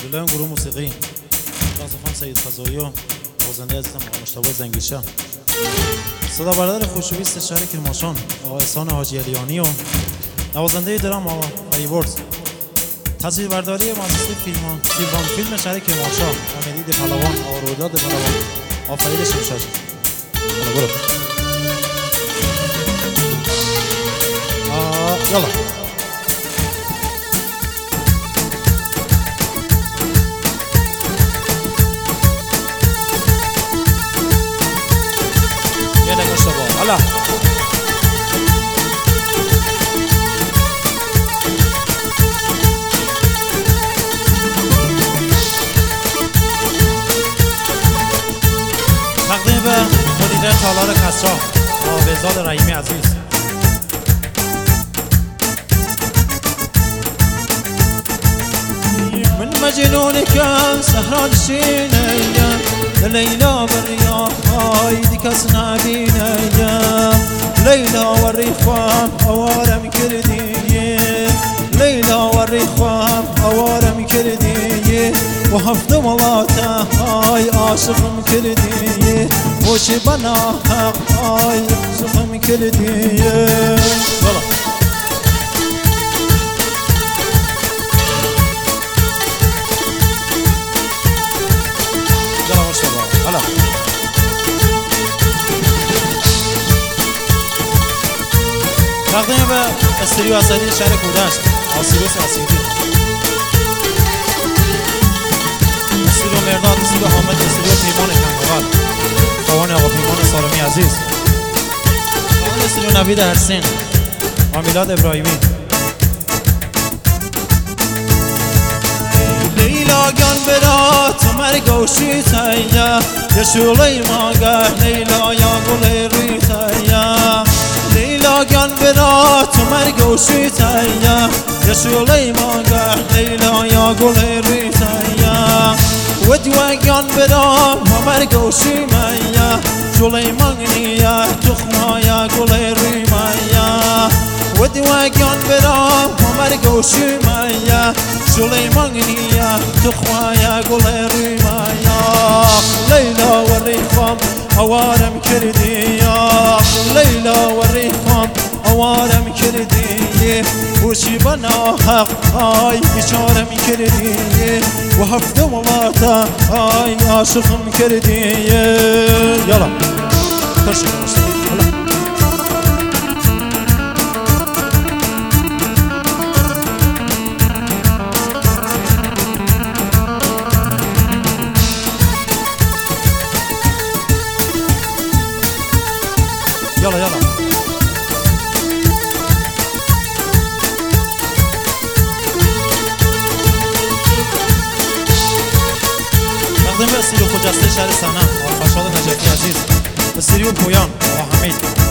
جلوی گروه موسیقی خان سید فضایی و نوازنده عزیزم آقای مجتبی زنگیشه، صدا بردار خوشویست شهر کرمانشاه آقای احسان حاجی علیانی و نوازنده درام آقا ایورز، تصویر برداری مؤسسه فیلم شهر کرمانشاه امیدی پهلوان آقا روداد پهلوان آفرید شمشاد. برو يلا يلا يا شباب هلا تقدیم به مدیر تالار کسرا بهزاد رحیمی عزیز. من مجنونك سهران شينيا ليلى بالرياح هايدي كسنا بينيا ليلى والريفان أوارم كردي ليلى والريفان أوارم كردي وحفظ ملاته هاي عاشق كردي وش بنا هاي سخم كردي. هلا تقدیم به استریو اسدی شهر کودشت آسیروس اسیدی، استریو مرداد، استریو حامد، استریو پیمان کنگوال خوان آقا پیمان سالمی عزیز، استریو نوید هرسین و میلاد ابراهیمی. لیلا گان برات مرگوشی تایا یا شولی ماگه لیلا یا گلی روی تایا لیلا گان برات مرگوشی تایا یا شولی ماگه لیلا یا گلی روی تایا ودوا گان برات مرگوشی مایا شولی مانگنیا تخما یا گلی روی مایا ودوا گان برات مرگوشی مایا شولی مانگنیا تخما یا گلی روی مایا ليلى والريفام أوارم كردي يا ليلى والريفام أوارم كردي وشي بنا حق هاي بشارم كردي وحفظ ملاته هاي عاشقم كردي. يلا تشكر يلا يلا تقدیم به استریو خجسته شهر سنم آقا فرشاد نجفی عزیز، استریو پویان آقا حمید،